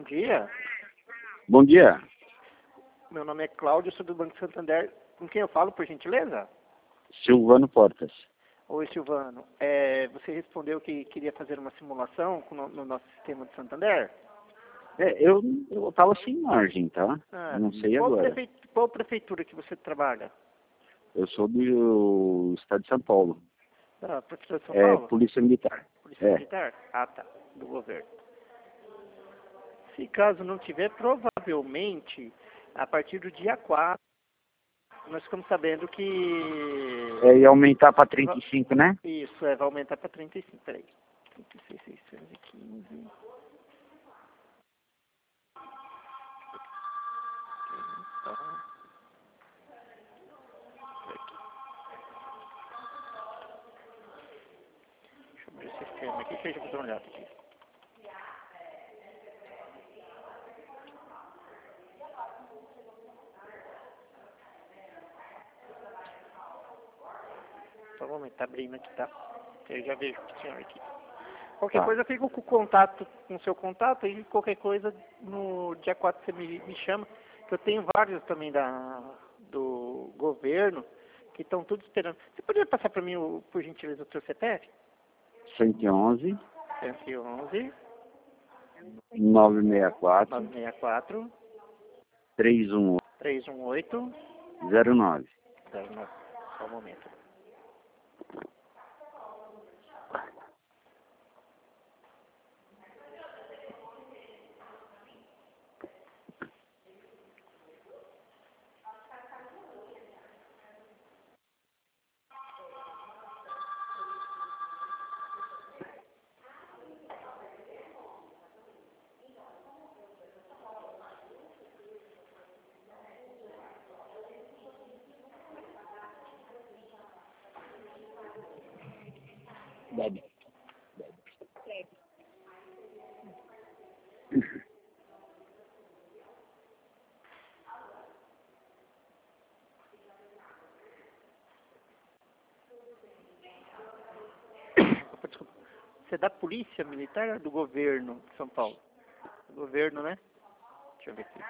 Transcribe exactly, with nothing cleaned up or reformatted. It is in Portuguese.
dia. Bom dia. Meu nome é Cláudio, sou do Banco Santander. Com quem eu falo, por gentileza? Silvano Portas. Oi, Silvano. É, você respondeu que queria fazer uma simulação com no, no nosso sistema de Santander? É, eu, eu tava sem margem, tá? Ah, Não sei qual, agora. prefe... qual prefeitura que você trabalha? Eu sou do estado de São Paulo. Ah, Prefeitura de São É, Paulo? Polícia Militar. Polícia É. Militar? Ah, tá. Do governo. Se caso não tiver, provavelmente, a partir do dia quatro, nós ficamos sabendo que... É, ia aumentar para trinta e cinco, né? Isso, é, vai aumentar para trinta e cinco. Peraí. trinta e seis, seiscentos e quinze. Deixa eu ver o sistema aqui, deixa eu dar uma olhada aqui. Só um momento, tá abrindo aqui, tá? Eu já vejo o senhor aqui. Qualquer Tá. coisa eu fico com o contato, com o seu contato, e qualquer coisa no dia quatro você me, me chama, que eu tenho vários também da, do governo, que estão todos esperando. Você poderia passar para mim, o, por gentileza, o seu C P F? cento e onze, cento e onze, novecentos e sessenta e quatro, novecentos e sessenta e quatro, trezentos e dezoito, trezentos e dezoito, zero nove. zero nove. Só um momento. Deve. Opa, desculpa. Você é da Polícia Militar ou do governo de São Paulo? Do governo, né? Deixa eu ver aqui.